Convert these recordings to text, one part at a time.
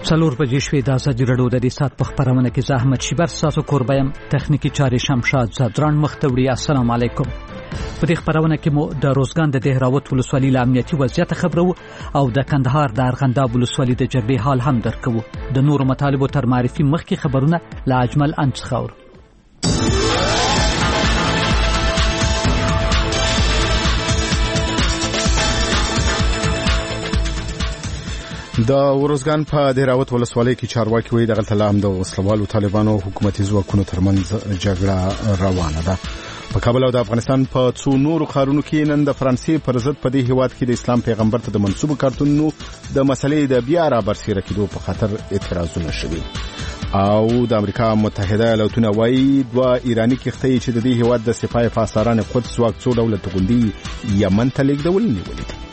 څلور بجې شوې. د ازادي راډیو د دې ساعت په خپرونه کې زه احمد شیبر ستاسو کوربه یم. تخنیکي چارې شمشاد زدران مخ ته وړي. السلام علیکم. په دې خپرونه کې مو د روزګان د دهراوت ولسوالۍ له امنیتي وضعیت خبرو او د کندهار د ارغنداب ولسوالۍ د جرګې حال هم درکوو. د نورو مطالبو تر معرفي مخکې خبرونه له اجمل انڅخه اورو. د روزګان په دهراوت ولسوالۍ کې چارواکي وایي دغلته لا هم د وسلوالو طالبانو او حکومتي ځواکونو ترمنځ جګړه روانه ده. په کابل او د افغانستان په څو نورو ښارونو کې نن د فرانسې پر ضد په دې هیواد کې د اسلام پیغمبر ته د منسوبو کارتونونو د مسلې د بیا رابرسېره کېدو په خاطر اعتراضونه شوي. او د امریکا متحده ایالاتونه وایي دوه ایراني کښتۍ چې د دې هیواد د سپاه پاسداران قدس ځواک څو ډوله توغندي یمن ته لیږدول نیولې دي.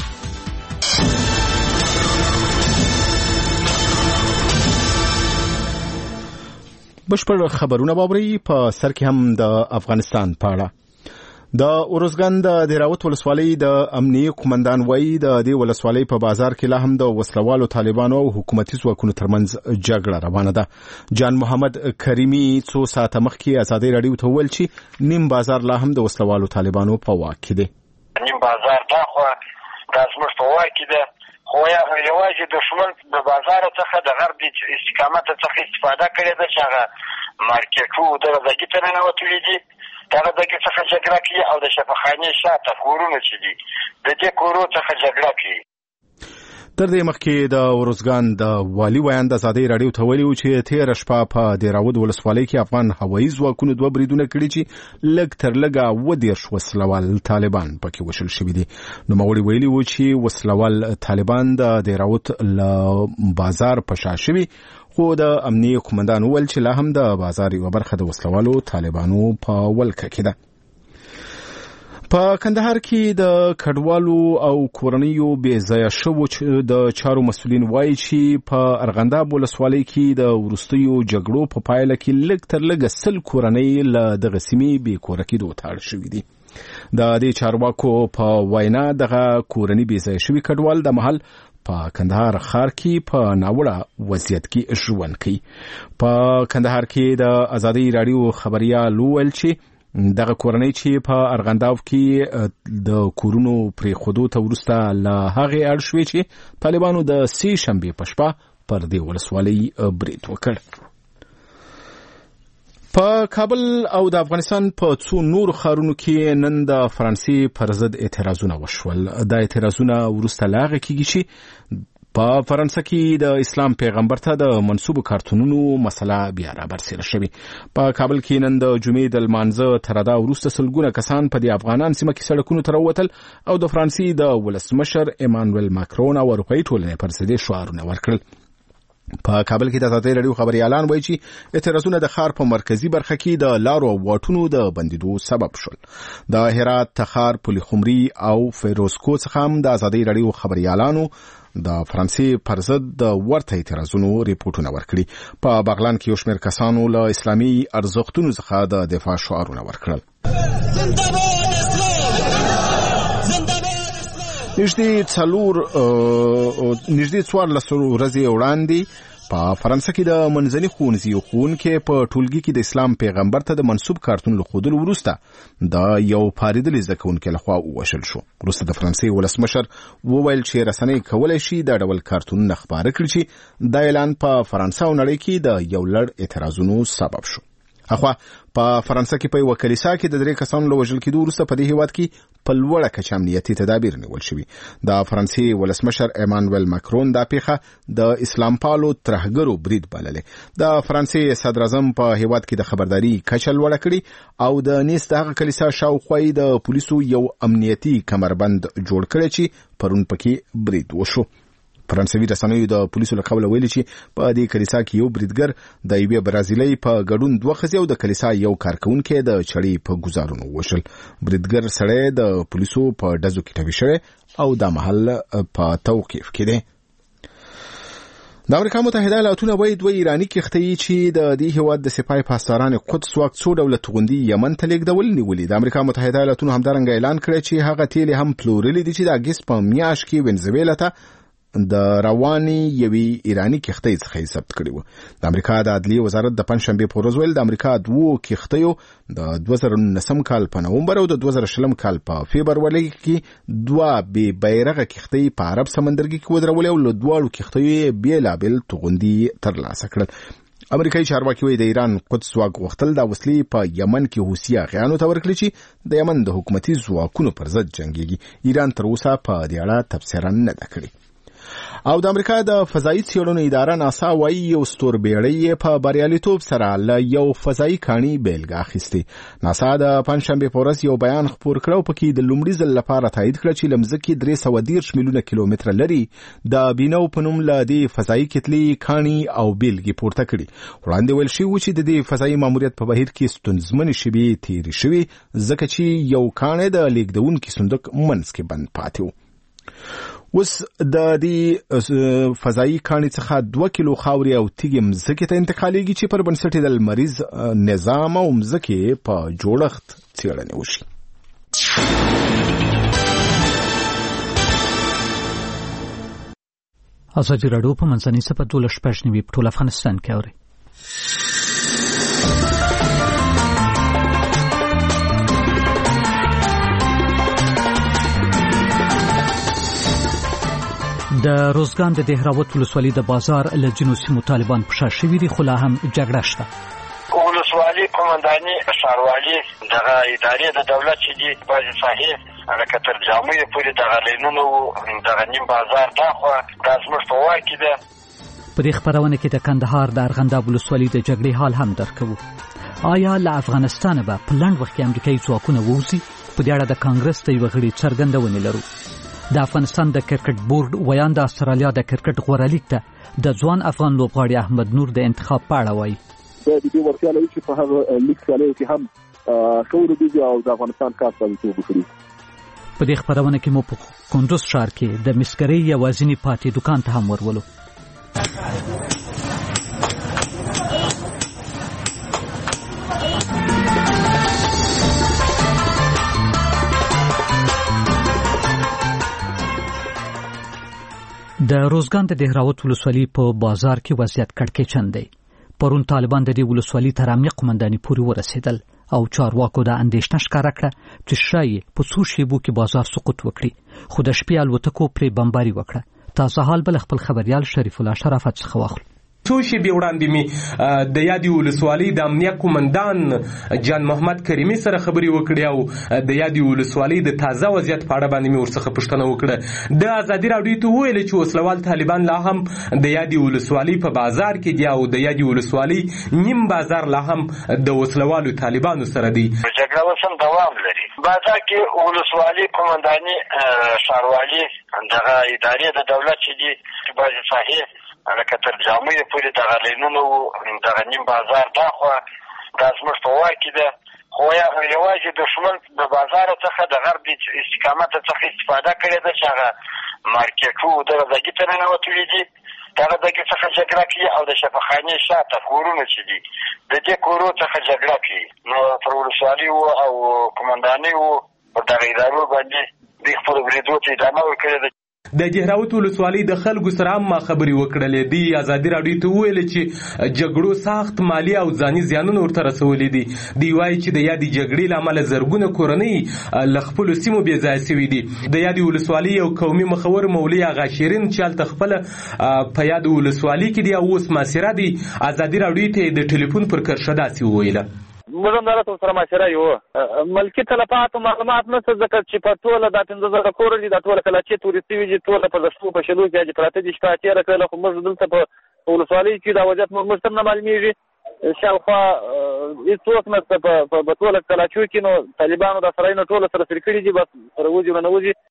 بشپړ خبرونه باوري. په سر کې هم د افغانستان په اړه د اورزګان د دهراوت ولسوالۍ د امنیتي قومندان وایي د دې ولسوالۍ په بازار کې لا هم د وسلوالو طالبانو او حکومتي ځواکونو ترمنځ جګړه روانه ده. جان محمد کریمي څو ساعته مخکې ازادي راډیو ته وویل چې نیم بازار لا هم د وسلوالو طالبانو په واک کې دی. نیم بازار دا خو د زموږ په واک کې ده، خو یوازې دښمن د بازار څخه د غرب استقامت څخه استفاده کړې ده چې هغه مارکیټو د ځای ته ننوتلي دي. دغه ځای څخه جګړه کوي او د شفاخانې شاته کورونه چې دي د دې کورو څخه جګړه کوي. تر دې مخکې د اورزګان د والي ویاند ازادي راډیو ته ویلي چې تیر شپه په دهراوت ولسوالۍ کې افغان هوایي ځواکونو دوه بریدونه کړي چې لږ تر لږه 20 وسلوال طالبان پکې وشل شوي دي. نوموړي ویلي و چې وسلوال طالبان د دهراوت له بازار په شا شوي، خو د امنیتي قومندان وویل چې لا هم د بازار یوه برخه د وسلوالو طالبانو په ولکه کې ده. په کندهار کې د کډوالو او کورنیو بې ځایه شوو د چارو مسؤلین وایي چې په ارغنداب ولسوالۍ کې د وروستیو جګړو په پایله کې لږ تر لږه 100 کورنۍ له دغه سیمې بې کوره کېدو ته اړ شوي دي. د دې چارواکو په وینا دغه کورنۍ بې ځایه شوي کډوال د محل په کندهار ښار کې په ناوړه وضعیت کې ژوند کوي. په کندهار کې د ازادي راډیو خبريال وویل چې دغه کورنۍ چې په ارغنداب کې د کورونو پرې خودو ته ورسته له هغې اړ شوې چې طالبانو د سې شنبې په شپه پر دې ولسوالۍ برید وکړ. په کابل او د افغانستان په څو نورو ښارونو کې نن د فرانسې پر ضد اعتراضونه وشول. دا اعتراضونه وروسته له هغه کېږي چې په فرانسه کې د اسلام پیغمبر ته د منسوبو کارتونونو مسله بیا رابرسېره شوې. په کابل کې نن د جمعې د لمانځه تر ادا وروسته سلګونه کسان په دې افغانان سیمه کې سړکونو ته راووتل او د فرانسې د ولسمشر ایمانویل ماکرون او اروپایي ټولنې پر ضد شعارونه ورکړل. په کابل کې د ازادي راډیو خبريالان وایي چې اعتراضونه د ښار په مرکزی برخه کې د لارو او واټونو د بندیدو سبب شول. د هرات، تخار، پلخمري او فیروزکوه څخه هم د ازادي راډیو خبريالانو د فرانسې پر ضد د ورته اعتراضونو ریپورتونه ورکړي. په بغلان کې یو شمېر کسانو له اسلامي ارزښتونو څخه د دفاع شعارونه ورکړل. نږدې 14 ورځې وړاندې په فرانسه کې د منځني ښوونځي ښوونکي په ټولګي کې د اسلام پیغمبر ته د منسوب کارتون له ښودلو وروسته د یو پارېدلي زده کوونکي لخوا ووژل شو. وروسته د فرانسې ولسمشر وویل چې رسنۍ کولی شي دا ډول کارتونونه خپاره کړي چې دا اعلان په فرانسه او نړۍ کې د یو لړ اعتراضونو سبب شو. اخوا په فرانسه کې په یو کلیسا کې د 3 کسانو له وژل کېدو وروسته په دې هیواد کې په لوړه کچه امنیتي تدابیر نیول شوي. د فرانسې ولسمشر ایمانویل ماکرون دا پیښه د اسلام پالو ترهګرو برید بللې. د فرانسې صدر اعظم په هیواد کې د خبرداري کچه لوړه کړي او د نیس دغه کلیسا شاوخوا د پولیسو یو امنیتي کمربند جوړ کړی چې پرون پکې برید وشو. فرانسوي رسنیو د پولیسو له قوله ویلي چې په دې کلیسا کې یو بریدګر د یوې برازیلۍ په ګډون 2 ښځې او د کلیسا یو کارکونکی د چړې په ګزارونو وشل. بریدګر سړی د پولیسو په ډزو کې ټپي شوی او دا محل په توقیف کې دی. د امریکا متحده ایالاتونه وایي دوه ایراني کښتۍ چې د دې هیواد د سپاه پاسداران قدس ځواک څو ډوله توغندي یمن ته لیږدول نیولي. د امریکا متحده ایالاتونو همدارنګه اعلان کړی چې هغه تیل هم پلورلي دي چې د اګست په میاشت کې وینزویلا ته د رواني یوي ایرانی کښتۍ څخه ثبت کړی و. د امریکا د عدلیې وزارت د پنځشنبه په ورځ ویل د امریکا دوه کښتیو د 2019 کال په نومبر او د 2020 کال په فبروري کې دوه بې بیرغه کښتۍ په عرب سمندرګي کې ودرولې او له دواړو کښتیو بیلابل توغندي ترلاسه کړل. امریکایي چارواکي وایي د ایران قدس ځواک غوښتل د وسلې په یمن کې حوثي اغیانو ته ورکړي چې د یمن د حکومتي ځواکونو پر ضد جنګيږي. ایران تر اوسه په دې اړه تبصره نه ده کړې. او د امریکا د فضایي څېړنو اداره ناسا وايي یو ستوربېړی په بریالیتوب سره له یو فضایي کاڼي بیلګه اخیستې. ناسا د پنځشنبې په ورځ یو بیان خپور کړ او پکې د لومړي ځل لپاره تایید کړ چې له مځکې 313 میلیونه کیلومتره لري د بینو په نوم له دې فضایي کتلې کاڼي او بیلګې پورته کړي. وړاندې ویل شوي و چې د دې فضایي ماموریت په بهیر کې ستونزمنې شیبې تېرې شوې ځکه چې یو کاڼی د لیږدونکي صندوق منځ کې بند پاتې و. اوس د دې فضایي کاڼي څخه 2 کیلو خاورې او تیږې مځکې ته انتقالېږي چې پر بنسټ د لمریز نظام او مځکې په جوړښت څېړنې وشي. ازادي راډیو په منځنۍ سپه 12 په ټول افغانستان کې اوري. د روزګان د دهراوت ولسوالۍ د بازار له جنو سیمو طالبان په شا شوي دي خو لا هم جګړه شته. ولسوالۍ قومنداني ښاروالي دغه ادارې د دولت چې دي بعضې ساحې هغه تر جامعې پورې دغه لینونه وو دغه نیم بازار دا خوا دا زموږ په واک کې ده. په دې خپرونه کې د کندهار د ارغنداب ولسوالۍ د جګړې حال هم درکوو. آیا له افغانستانه به په لنډ وخت کې امریکایي ځواکونه ووځي؟ په دې اړه د کانګرس د یوه غړي څرګندونې لرو. د افغانستان د کرکټ بورډ ویان د استرالیا د کرکټ غوره لیګ ته د ځوان افغان لوبغاړي احمد نور د انتخاب په اړه وایي. د دې ورته لري چې په هغه لیګ سیالۍ کې هم شور دي او د افغانستان کار کوي وکړي. په دې خبرونه کې مو په کندوز ښار کې د مسکري یوازینی پاتې دکان ته هم ورولو. د روزګان د دهراوت ولسوالۍ په بازار کې وضعیت کړکېچن دی. پرون طالبان د دې ولسوالۍ تر امنیه قومنداني پورې ورسېدل او چارواکو د اندېښنه ښکاره کړه چې شاید په څو شېبو کې بازار سقوط وکړي، خو د شپې الوتکو پرې بمباري وکړه. تازه حال بل خپل خبريال شریف الله شرافت څخه واخلو. څو شېبې وړاندې مې د یادې ولسوالۍ د امنیه قومندان جان محمد کریمي سره خبرې وکړې او د یادې ولسوالۍ د تازه وضعیت په اړه باندې مې ورڅخه پوښتنه وکړه. د ازادي راډیو ته وویل چې وسلوال طالبان لا هم د یادې ولسوالۍ په بازار کې دي او د یادې ولسوالۍ نیم بازار لا هم د وسلوالو طالبانو سره دی. جګړه اوس هم دوام لري. بازار کې ولسوالۍ قومنداني ښاروالي دغه ادارې د دولت چې دي بعضې ساحې هغه تر جامعې پورې دغه لینونه وو دغه نیم بازار دا خوا دا زموږ په واک کې ده. خو یوازې دښمن د بازار څخه د غرب استقامت څخه استفاده کړې ده چې هغه مارکېټو دغه ځایګي ته ننوتلي دي. دغه ځایګي څخه جګړه کوي او د شفاخانې شاته کورونه چې دي د دې کورو څخه جګړه کوي. نو پر ولسوالي وو او قومندانۍ وو پر دغه ادارو باندې دوی خپلو بریدو ته ادامه ورکړې ده. د دهراوت ولسوالۍ د خلکو سره هم ما خبرې وکړلې دي. ازادي راډیو ته وویل چې جګړو سخت مالی او ځاني زیانونه ورته رسولي دي. دوی وایي چې د یادې جګړې له امله زرګونه کورنۍ له خپلو سیمو بې ځایه سوي دي. د یادې ولسوالۍ یو قومي مخور مولوي آغا شیرین چې هلته خپله په یادې ولسوالۍ کې دي او اوس محاصره دي ازادي راډیو ته د ټلیفون پر کرښه داسې وویله. موږ هم دلته سره معاشره یو ملکي تلفات او معلومات نشته ځکه چې په ټوله دا 15,000 کور دي دا ټوله کلاچې تورستي وي ټوله په دشتو په شلو کې پراته دي شپه تېره کړله خو موږ دلته په ولسوالۍ کې دا وضعیت موږ ته نه معلومیږي. شاوخوا هېڅوک نشته په ټوله کلاچو کې نو طالبانو دا سرایونه ټوله سره سري کړي دي بس سره وځي او نه وځي.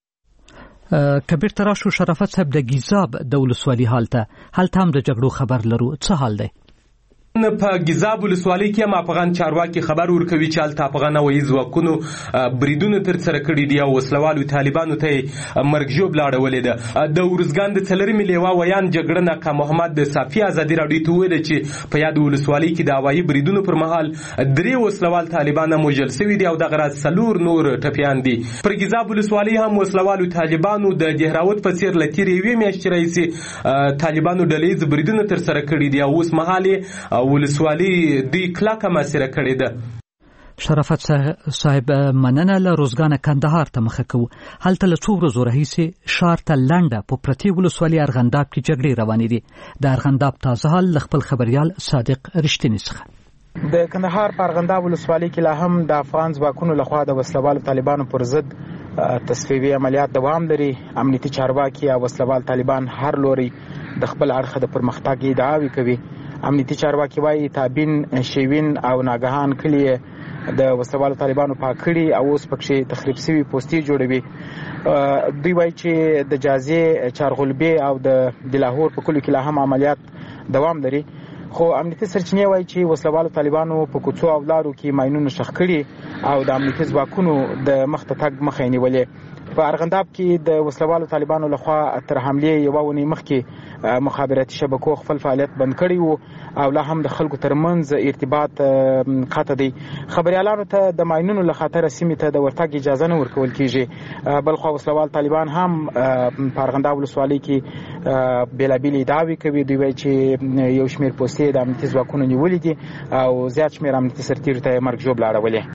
کبیر تراشو شرافت صاحب د ګیزاب د ولسوالۍ هلته هم د جګړو خبر لرو څه حال دی؟ په ګیزاب ولسوالۍ کې هم افغان چارواکي خبر ورکوي چې هلته افغان هوایي ځواکونو بریدونه ترسره کړي دي او وسلوالو طالبانو ته یې مرګ ژوبله اړولې ده. د ارزګان د څلرمې لیوا ویان جګړن اکا محمد د صافي ازادي راډیو ته وویل چې په یاد ولسوالۍ کې د هوایي بریدونو پر مهال 3 وسلوال طالبان هم وژل سوي دي او دغه راز 4 نور ټپیان دي. پر ګیزاب ولسوالۍ هم وسلوالو طالبانو د دهراوت په څېر له تېرې یوې میاشتې راهیسې طالبانو ډلهییز بریدونه ترسره کړي دي او اوس مهال ولسوالي دوی کلکه محاصره کړې ده. شرافت صاحب مننه. له روزګانه کندهار ته مخه کوو. هلته له څو ورځو راهیسې ښار ته لنډه په پرتې ولسوالۍ ارغنداب کې جګړې روانې دي. د ارغنداب تازه حال له خپل خبریال صادق رښتیني څخه. د کندهار په ارغنداب ولسوالۍ کې لا هم د افغان ځواکونو لخوا د وسلوالو طالبانو پر ضد تصفیوي عملیات دوام لري. امنیتي چارواکي او وسلوال طالبان هر لوري د خپل اړخه د پرمختګ ادعاوې کوي. امنیتي چارواکي وايي تابین، شیوین او ناګهان کلی د وسلوالو طالبانو پاک کړي او اوس پکې تخریب شوي پوستې جوړوي. دوی وايي چې د جازې، چارغلبې او د لاهور په کلیو کې لا هم عملیات دوام لري. خو امنیتي سرچینې وايي چې وسلوالو طالبانو په کوڅو او لارو کې ماینونه ښخ کړي او د امنیتي ځواکونو د مخ ته تګ مخه یې نیولې. په ارغنداب کې د وسلوالو طالبانو لخوا تر حملې یوه اونۍ مخکې مخابراتي شبکو خپل فعالیت بند کړی وو او لا هم د خلکو ترمنځ ارتباط قطع دی. خبریالانو ته د ماینونو له خطره سیمې ته د ورتګ اجازه نه ورکول کیږي. بلخوا وسلوال طالبان هم په ارغنداب ولسوالۍ کې بېلابېلې ادعاوې کوي. دوی وایي چې یو شمېر پوستې د امنیتي ځواکونو نیولې دي او زیات شمېر امنیتي سرتیرو ته یې مرګ ژوبله اړولې.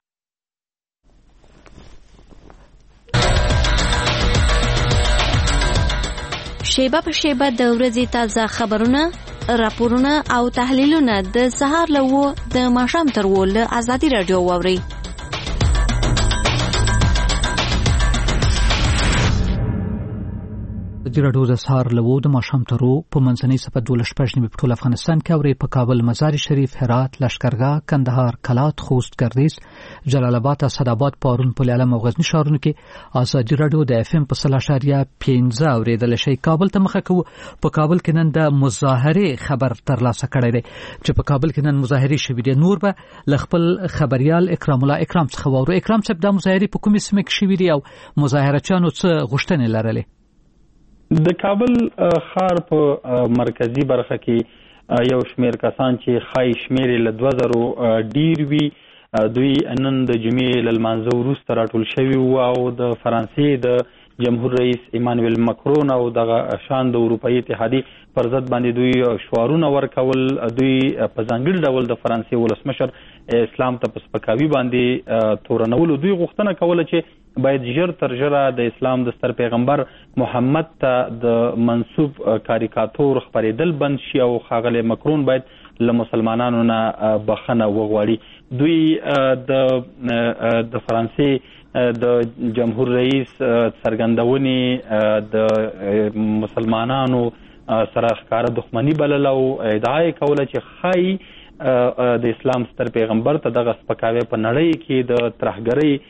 شیبه په شیبه د ورځې تازه خبرونه، راپورونه او تحلیلونه د سهار له 9 د ماښام تر 10 له ازادي راډیو واورئ. ازادي راډیو د سهار له 9 د ماښام تر 10 په منځنۍ صفحه 12 په ټول افغانستان کې اورئ. په کابل، مزار شریف، هرات، لشکرګاه، کندهار، کلات، خوست، ګردیز، جلال آباد، اسداباد، پارون، پل علم او غزنی ښارونو کې ازادي راډیو د FM په 0.5 اوریدل شي. کابل ته مخه کوو. په کابل کې نن د مظاهره خبر ترلاسه کړی دی چې په کابل کې نن مظاهره شوې دي. نور به ل خپل خبريال اکرام الله اکرام څخه واورو. اکرام صاحب، د مظاهره په کومه سیمه کې شوې دي او مظاهرچیانو څه غوښتنې لرلې؟ د کابل ښار په مرکزی برخه کې یو شمیر کسان چې خای شمیر له 2000 ډیر وی دوی نن د جمعې له لمانځه وروسته راټول شوي وو او د فرانسې د جمهور رئیس ایمانویل مکرون او دغه شان د اروپایي اتحادیې پر ضد باندې دوی شعارونه ورکول. دوی په ځانګړي ډول د فرانسې ولسمشر اسلام ته په سپکاوي باندې تورنولو. دوی غوښتنه کوله چې باید ژر تر ژره د اسلام د ستر پیغمبر محمد ته د منسوب کاریکاتور خپرېدل بند شي او ښاغلی مکرون باید له مسلمانانو نه بخښنه وغواړي. دوی د فرانسې د جمهور رئیس څرګندونې د مسلمانانو سره ښکاره دښمني بلله او ادعا یې کوله چې ښایي د اسلام ستر پیغمبر ته دغه سپکاوی په نړۍ کې د ترهګرۍ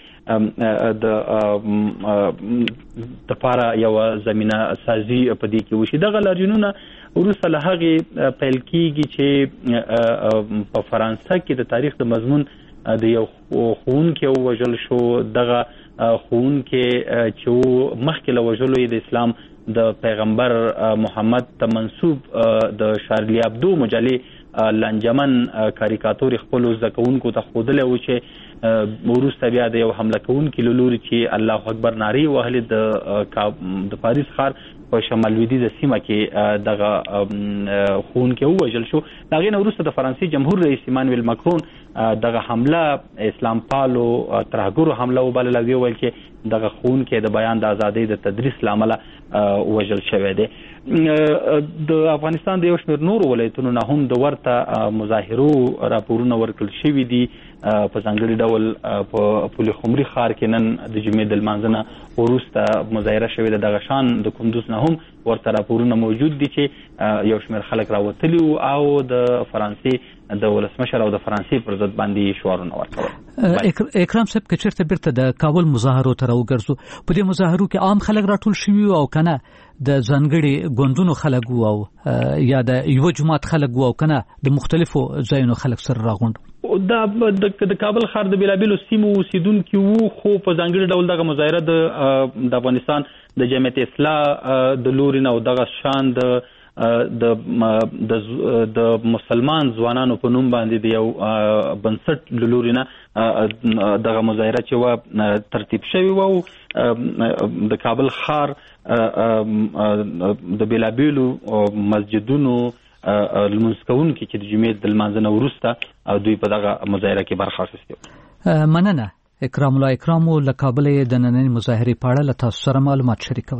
د پاره یو زمينه سازي په دې کې وشي. دغه لارجنونه وروسته له هغې پیل کېږي چې په فرانسه کې د تاریخ د مضمون د یو ښوونکی ووژل شو. دغه ښوونکی چې مخکې له وژلو یې د اسلام د پیغمبر محمد ته منسوب د شارلی ابدو مجلې لانجمن کاریکاتوري خپلو زده کوونکو ته ښودلی و چې وروسته بیا د یو حمله کوونکي له لوري چې الله اکبر نارې وهلې د پاریس ښار په شمال لویدیځه سیمه کې دغه ښوونکی ووژل شو. د هغې نه وروسته د فرانسې جمهور رئیس ایمانویل مکرون دغه حمله اسلام پالو ترهګرو حمله وبلله. ویې ویل چې دغه ښوونکی د بیان د ازادۍ د تدریس له امله وژل شوی دی. د افغانستان د یو شمېر نورو ولایتونو نه هم د ورته مظاهرو راپورونه ورکړل شوي دي. په ځانګړي ډول په پل خمري ښار کې نن د جمعې د لمانځه نه وروسته مظاهره شوې ده. دغه شان د کندوز نه هم ورته راپورونه موجود دي چې یو شمېر خلک راوتلي او د فرانسې د ولسمشر او د فرانسې پر ضد باندې شعارونه ورکول. اکرام صاحب که چیرته بیرته د کابل مظاهرو ته راوګرځو په دې مظاهرو کې عام خلک راټول شوي او کنه د ځانګړي ګوندونو خلک او یا د یو جماعت خلک او کنه د مختلفو ځایونو خلک سره راغونډ د کابل ښار د بیلابیلو سیمو اوسیدونکي وو خو په ځانګړي ډول دغه مظاهره د افغانستان د جمعیت اصلاح د لوري نه او دغه شان د مسلمان ځوانانو په نوم باندې د یو بنسټ لوري نه دغه مظاهره چې و ترتیب شوی و د کابل ښار د بیلابیلو مسجدونو لمونځ کوونکي چې د جمعې د لمانځه نه وروسته دوی په دغه مظاهره کې برخه اخیستې. مننه اکرام الله اکرامو له کابل د نننۍ مظاهرې په اړه له تاسو سره معلومات شریکول.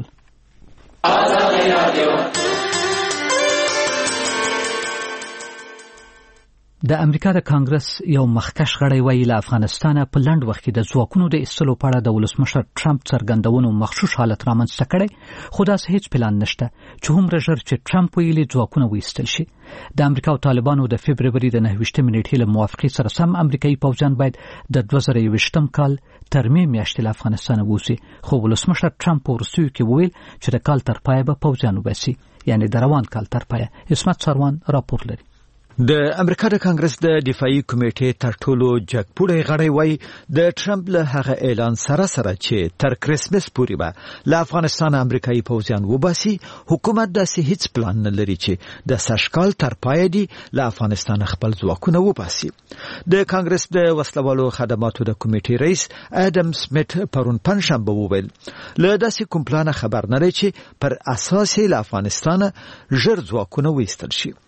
د امریکا د کانګرس یو مخکښ غړی وایي له افغانستانه په لنډ وخت کې د ځواکونو د ایستلو په اړه د ولسمشر ټرمپ څرګندونو مخشوش حالت رامنځته کړی خو داسې هیڅ پلان نشته چې هومره ژر چې ټرمپ ویلي ځواکونه وایستل شي. د امریکا او طالبانو د فبروري د 9 نیټې له موافقې سره سم امریکایي پوځیان باید د 2021 کال تر مې میاشتې له افغانستانه ووځي خو ولسمشر ټرمپ وروستیو کې وویل چې د کال تر پایه به پوځیان وباسي یعنی د روان کال تر پایه. اسمت سروان راپور لري. د امریکا د کانګرس د دفاعي کمیټې تر ټولو جګپوړی غړی وایي د ټرمپ له هغه اعلان سره چې تر کریسمس پورې به له افغانستان امریکایي پوځیان وباسي حکومت داسې هیڅ پلان نه لري چې د سږکال تر پایه دی له افغانستان خپل ځواکونه وباسي. د کانګرس د وسلوالو خدماتو د کمیټې رئیس اډم سمیت پرون پنځشنبه وویل له داسې کوم پلان خبر نه لري چې پر اساس له افغانستان ژر ځواکونه وایستل شي.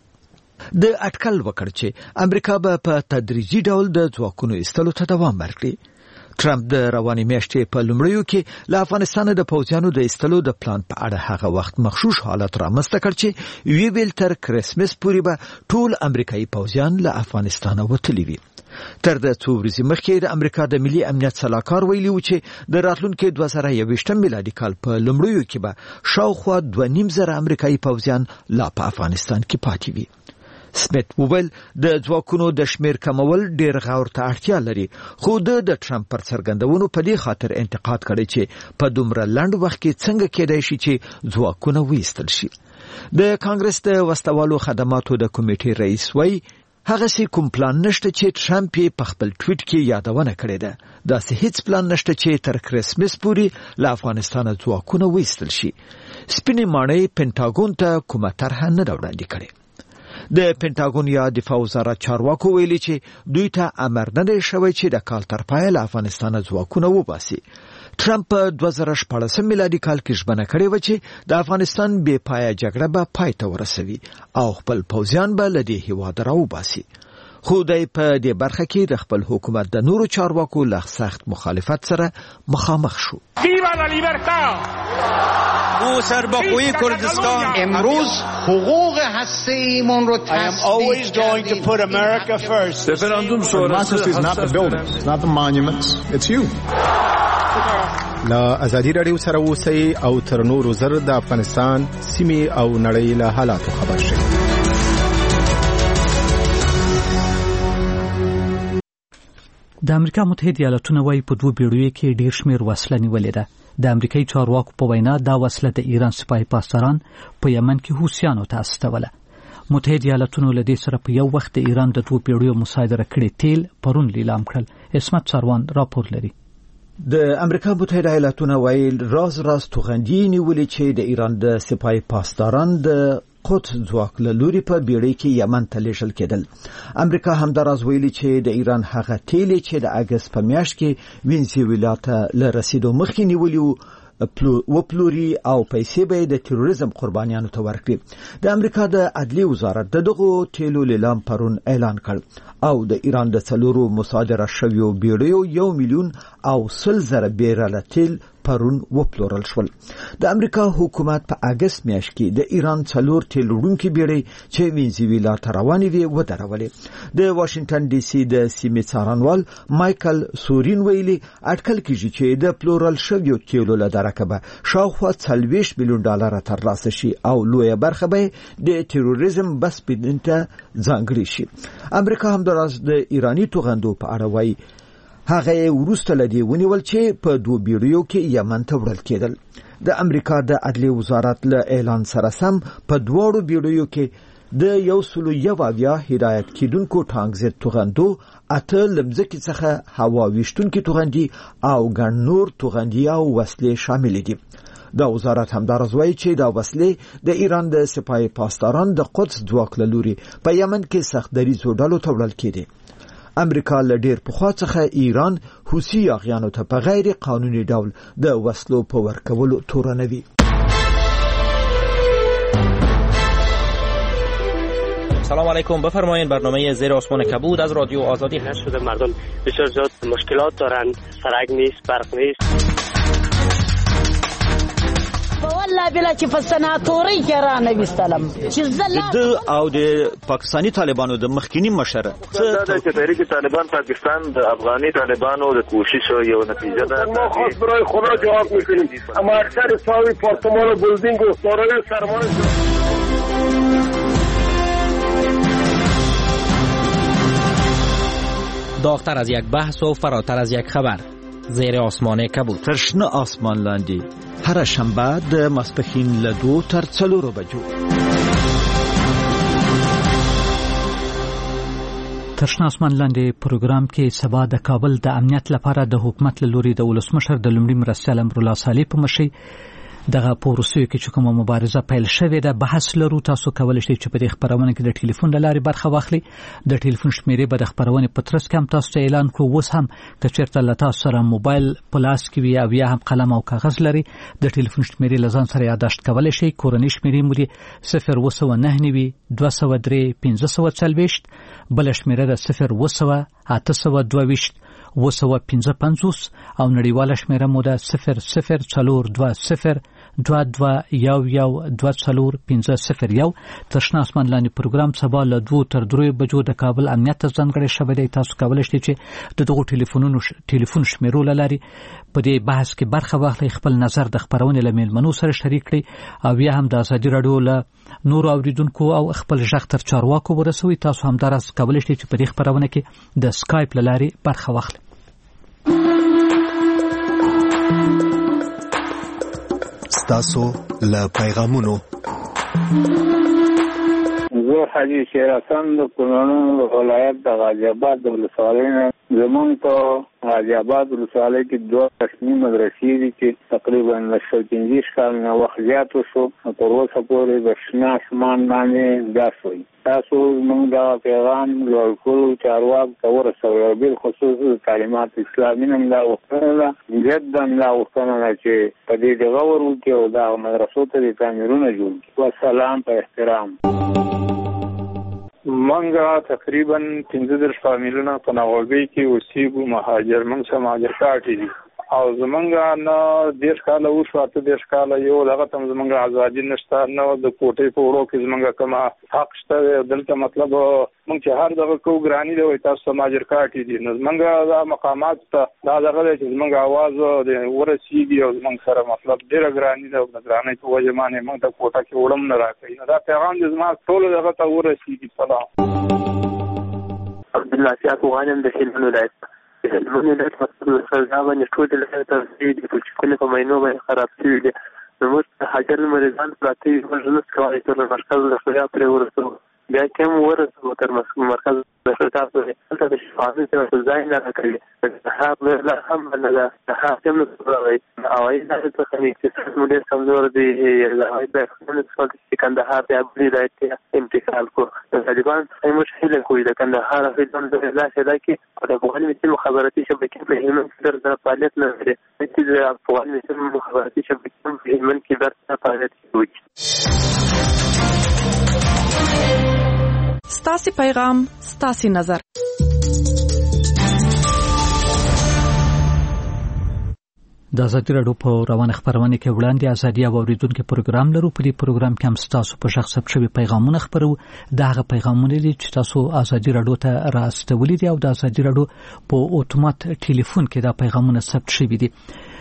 د اټکل وکړ چې امریکا به په تدریجي ډول د ځواکونو ایستلو ته دوام ورکړي. ټرمپ د روانې میاشتې په لومړیو کې له افغانستان د پوځیانو د ایستلو د پلان په اړه هغه وخت مخشوش حالت رامنځته کړ چې وی بیل تر کریسمس پورې به ټول امریکایي پوځیان له افغانستان وتلي وي. تر د څو ورځې مخکې د امریکا د ملي امنیت سلاکار ویلي و چې د راتلونکي 2021 میلادي کال په لومړیو کې به شاوخوا 2.5 امریکایي پوځیان لا په افغانستان کې پاتې وي. سمیت وویل د ځواکونو د شمیر کمول ډیر غور ته اړتیا لري خو د ټرمپ پر څرګندونو په دې خاطر انتقاد کړی چې په دومره لنډ وخت کې څنګه کېدای شي چې ځواکونه وایستل شي. د کانګرس د وسلوالو خدماتو د کمیټې رئیس وایي هغه سي کوم پلان نشته چې ټرمپ په خپل ټویټ کې یادونه کړې ده. داسې هیڅ پلان نشته چې تر کریسمس پورې له افغانستان ځواکونه وایستل شي. سپینې ماڼۍ پینټاګون ته کومه طرحه نه وړاندې کړې. د پینټاګون یا دفاع وزارت چارواکو ویلي چې دوی ته امر نه دی شوی چې د کال تر پایه له افغانستان ځواکونه وباسي. ټرمپ په 2014 میلادي کال کې ژمنه کړې و چې د افغانستان بې پایه جګړه به پای ته ورسوي او خپل پوځیان به له دې هیواده راوباسي. خو دی په دې برخه کې د خپل حکومت د نورو چارواکو له سخت مخالفت سره مخامخ شو. ویوا لا لیبرتا ما سربخوی کردستان امروز حقوق هسته‌ایمون رو I am always going to put America first. Referendum sonrası is not the buildings, it's not the monuments, it's you. لا ازادي رادیو سره اوسئ او تر نورو زر د افغانستان سیمې او نړۍ له حالاتو خبر شئ. د امریکا متحده ایالاتونو وايي په 2 بیړیو کې ډیر شمیر وسله نیولې ده. د امریکایي چارواکو په وینا دا وسله د ایران سپاه پاسداران په یمن کې حوثیانو ته استوله. متحده ایالاتونو له دې سره په یو وخت د ایران د 2 بیړیو مصادره کړي تیل پرون لیلام کړل. اسمت سروان راپور لري. د امریکا متحده ایالاتونو وايي راز توغندي نیولې چې د ایران د سپاه پاسداران د قدس ځواک له لوري په بیړۍ کې یمن ته لیږل کېدل. امریکا همداراز ویلي چې د ایران هغه تیل چې د اگست په میاشت کې وینزویلا ته له رسیدو مخکې نیولي و پلوري او پیسې به د تروریزم قربانیانو ته ورکړي. د امریکا د عدلي وزارت دغه تیلو لیلام پرون اعلان کړ او د ایران د 4 مصادره شویو بیړیو 1,000,000 او 100,000 بیرل تیل پرون وپلورل شول. د امریکا حکومت په اگست میاشت کې د ایران 4 تیل وړونکي بیړۍ چې وینزویلا ته روانې وې ودرولې. د واشنگټن ډي سي د سیمې څارنوال مایکل سورین ویلي اټکل کیږي چې د پلورل شویو تیلو له درکه شاوخوا 40 میلیون ډالر ترلاسه شي او لویه برخه به د تروریزم بس پینته ځانګړي شي. امریکا هم دراز د ایرانی توغندو په اړه وایي هغه وروسته لدی ونیول چې په 2 بیړیو کې یمن ته وړل کېدل. د امریکا د عدلیې وزارت له اعلان سره سم په 2 بیړیو کې د 101 هدایت کیدونکو ټانګزر توغندو 8 لمزکې څخه هوا ویشتونکو توغندي او ګڼ نور توغندي او وسلې شامل دي. دا وزارت همدارز وایي چې دا وسلې د ایران د سپاه پاسداران د قدس ځواک له لوري په یمن کې سخت دریځو ډلو ته وړل کېدي. امریکا له ډیر پخوا څخه ایران حوثي یاغیانو ته په غیر قانوني ډول د وسلو په ورکولو تورنوي. سلام علیکم، بفرمایید. برنامه زیر آسمان کبود از رادیو آزادی هست شده. مردم بسیار زیاد مشکلات دارند، سرک نیست، برق نیست. والله بلا چې په سناتوري کې را نه وستلم چې د او د پاکستانی طالبانو د مخکینی مشره چې تحریک طالبان پاکستان د افغاني طالبانو د کوشش یو نتیجه ده. ما خاص برای خدا جواب میکنیم، اما اکثر ساوی پارتمان و بلدینگ و سارای سرمایه داغتر از یک بحث و فراتر از یک خبر. زیر آسمان کبود. ترشنه آسمان لاندی هر شنبه د ماسپښین له 2 تر 4 بجو. ترشنه آسمان لاندې پروګرام کې سبا د کابل د امنیت لپاره د حکومت له لوري د ولسمشر د لومړي مرستیال امرالله صالح په مشرۍ دغه پروسې کې چې کومه مبارزه پیل شوې ده بحث لرو. تاسو کولای شئ چې په دې خبرونه کې د ټلیفون لارې برخه واخلئ. د ټلیفون شمیرې به د خبرونه په ترڅ کې هم تاسو ته اعلان کوو. اوس هم که چېرته له تاسو سره موبایل په لاس کې وي او یا هم قلم او کاغذ لري د ټلیفون شمیرې له ځان سره یادداشت کولی شئ. کورنۍ شمیرې مو دي 0999 203 540 بله شمیره ده 0 822 955 او نړیواله شمیره مو ده 0042 2211245001. ترشنه آسمان لاندې پروګرام سبا له 2 تر 3 بجو د کابل امنیت ته ځانګړی شوی دی. تاسو کولای شئ چې د دغو ټلیفون شمیرو له لارې په دې بحث کې برخه واخلئ، خپل نظر د خبرونې له میلمنو سره شریک کړئ او یا هم د ازادي راډیو له نور اوریدونکو او خپل ژغ تر چارواکو ورسوي. تاسو هم دراز کولای شئ چې په دې خبرونه کې د سکایپ له لارې برخه واخلئ. ستاسو له پیغامونو زه حاجی شیر حسن د کونړ ولایت د غازی آباد د ولسوالۍ نه زمونږ په غازی آباد ولسوالۍ کې 2 رسمي مدرسې دي چې تقریبا له 150 کال نه وخت زیات شو تر اوسه پورې د شنه اسمان باندې داس وي. تاسو موږ دا پیغام لوړ چارواکو ته ورسوي او بالخصوص تعلیمات اسلامي نن دا وختونه جدا لا وختونه چې په دې دغه ورته او دا مدرسو ته د تعمیرونه جوړ کړي. والسلام په احترام. منګه تقریبا 15 فامیلونه په ناوړګي کې اوسېږو، مهاجر موږ سم مهاجر کاټي دي او زمونږه نه 10 کال وشو ته 10 کال یو لغه تم زمونږه ازادي نشته نه د کوټې په وړو کې زمونږه کما حق شته دلته. مطلب موږ چې هر دغه کو ګرانی دی تاسو مهاجر کاټي دي نو زمونږه دا مقامات ته دا دغه چې زمونږه आवाज د ورسیږي او زمونږ سره مطلب ډیر ګرانی دی او ګرانی په وجه باندې موږ د کوټه کې وړم نه راکې. دا پیغام د زما ټول دغه ته ورسیږي. سلام. عبد الله سیاق غانم د هلمند ولایت. هلمند ولایت مسؤل سرجاوه نشټو د لاره ترسي دي چې کله په مینو باندې خراب شوی دي. نو حاجر مریضان پراته یو ژوند کوي تر مرکز له خیا پر ورسو بیا کوم ورسو تر مرکز د تاسو ته د شفاعت ته ځای نه راکړي. لا هم نه لا حاکم نو راوي او اې د تخنیک چې موږ ډېر کمزور دي. هغه د خپل چې کندهار ته ابري راځي انتقال کو طالبان یې مشکل کوي د کندهار په ځان د ځای کې د افغان ملي مخابراتي شبکې په هلمند کې د فعالیت نه لري. چې د افغان ملي مخابراتي شبکې په هلمند کې د فعالیت کوي. ستاسي پیغام ستاسي نظر. د ازادي راډیو په روانه خبرونه کې وړاندې ازادي او اوریدونکو پروګرام لرو. په دې پروګرام کې هم تاسو په شخص شوی پیغامونه خبرو. دغه پیغامونه دي چې تاسو ازادي راډیو ته راستولي دي او د ازادي راډیو په اتومات ټلیفون کې دا پیغامونه ثبت شوي دي.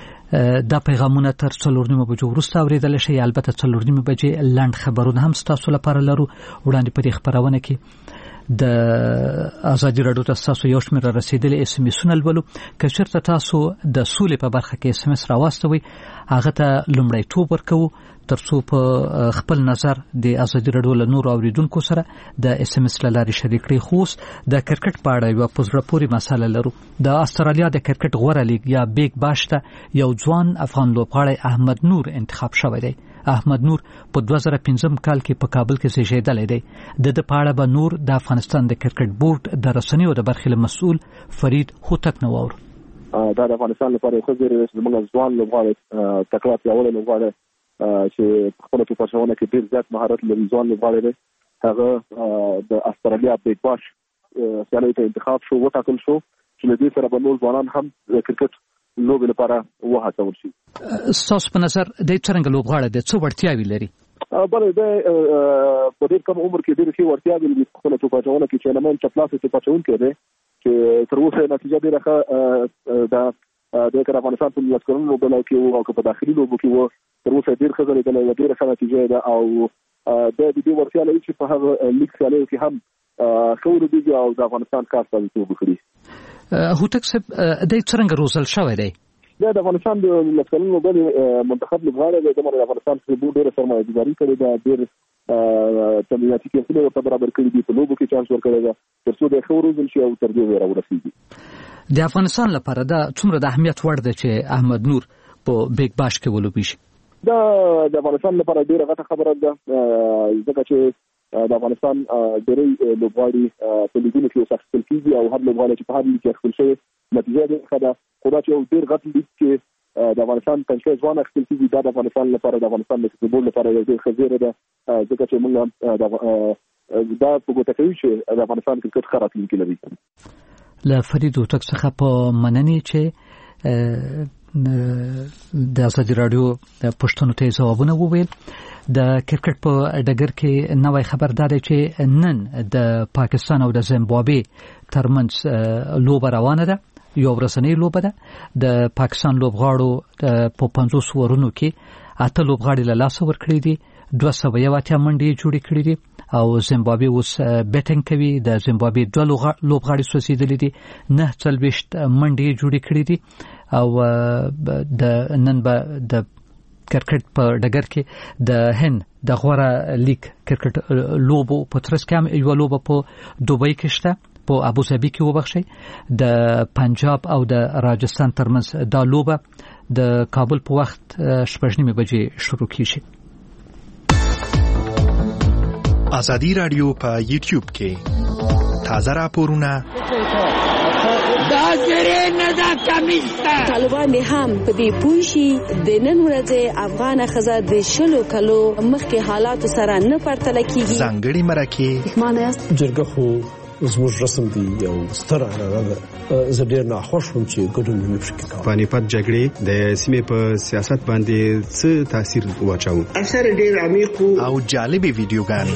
دا پیغامونه تر 4:30 بجو وروسته اوریدل شي. البته 4:30 بجې لاند خبرونه هم تاسو لپاره لرو. وړاندې په دې خبرونه کې د ازادي راډیو ته تاسو یو شمېر رسیدلې اس ام اسونه ولولو. که چېرته تاسو د سولې په برخه کې اس ام اس راوستوي هغه ته لومړیتوب ورکوو ترڅو په خپل نظر د ازادي راډیو له نورو اوریدونکو سره د اس ام اس لارې شریک کړئ. خو د کرکټ په اړه یو په زړه پورې مسله لرو. د استرالیا د کرکټ غوره لیګ یا بیگ باش ته یو ځوان افغان لوبغاړی احمد نور انتخاب شوی دی. احمد نور په 2015 کال کې په کابل کې زیږیدلی دی. د په اړه به نور د افغانستان د کرکټ بورډ د رسنیو د برخې مسؤل فرید هوتک نو اور دا د افغانستان لپاره خو زموږ ځوان لوبغاړی تکړه پیاوړی لوبغاړی چې خپل په پښونه کې ډېر زیات مهارت لري. ځوان لوبغاړی دی. هغه د استرالیا بیگ باش سیالۍ ته انتخاب شو وټاکل شو چې له دې سره به نور ځوانان هم د کرکټ لوبې لپاره وهڅول شي. تاسو په نظر د څنګه لوبغاړی د څو وړتیاوې لري؟ بله د په ډېر کم عمر کې ډېرې ښې وړتیاوې لري. خپله توپاچونه کې چې لمن چپلاسې توپاچونکی دی چې تر اوسه نتیجه ډېره ښه ده. د افغانستان په 19 کلونو لوبو کې او په داخلي لوبو کې تر اوسه ډېر ښه ځلېدلی وه. ډېره ښه نتیجه ده او د دې وړتیا لري چې په هغه لیګ سیالیو کې هم ښه ولوبېږي او د افغانستان ښه استازیتوب وکړي. هوتک صاحب د څنګه روزل شوی دی؟ د افغانستان د 19 کلونو بل منتخب لوبغاړی دی. د افغانستان په ډېره سرمایه‌ګذاري کړې ده. ډېر تمریناتي کورسونه ورته برابر کړي دي. په لوبو کې چانس ورکړی ده تر څو د ښه وروزل شي او تر دې ورسېږي. د افغانستان لپاره دا څومره د اهمیت وړ ده چې احمد نور په بیگ باش کې ولوبېږي؟ دا د افغانستان لپاره ډېره غټه خبره ده ځکه چې د افغانستان ډېری لوبغاړي په لیګونو کې اخیستل کېږي او هر لوبغاړی چې په هر لیګ کې اخیستل شوی نتیجه ډېره ښه ده. خو دا چې یو ډېر غټ لیګ کې د افغانستان پنځه ځوان اخیستل کېږي دا د افغانستان لپاره د افغانستان د فوټبال لپاره یو ډېر ښه زیری ده ځکه چې موږ دا په ګوته کوي چې د افغانستان کرکټ ښه راتلونکی لري. له فرید هوتک څخه په مننې چې د ازادي راډیو پښتنو ته ځوابونه وویل. د کرکټ په ډګر کې نوې خبر ده چې نن د پاکستان او د زیمبابوې ترمنځ لوبه روانه ده. یو ورځنۍ لوبه ده. د پاکستان لوبغاړو په 50 ورونو کې 8 لوبغاړي له لاسه ورکړي دي. 280 منډې جوړې کړې دي او زیمبابوې اوس بیټینګ کوي. د زیمبابوې 2 لوبغاړي سوځېدلي دي. 49 منډې جوړې کړې دي او د نن به د کرکټ په ډګر کې د هند د غوړه لیګ کرکټ لوبو په ترڅ کې هم یو لوبه په دوبۍ کې شته په ابوظبي کې وبخشي. د پنجاب او د راجستان ترمنځ دا لوبه د کابل په وخت 8:30 بجې شروع کیږي. ازادي راډیو په یوټیوب کې تازه راپورونه طالبان هم په دې پوښي د نن ورځې افغان خزه د شلو کلو مخکې حالات سره نه پرتله کیږي. ځانګړي مرکه معناست جرګه خو زموږ رسم دی یو ستر هغه زه ډېر ناخوښ وم چې ګډون نه پکې کوم. پانیپت جګړې د سیمې په سیاست باندې څه تاثیر واچاوه؟ اثر ډېر عمیق او جالبې ویډیوګانې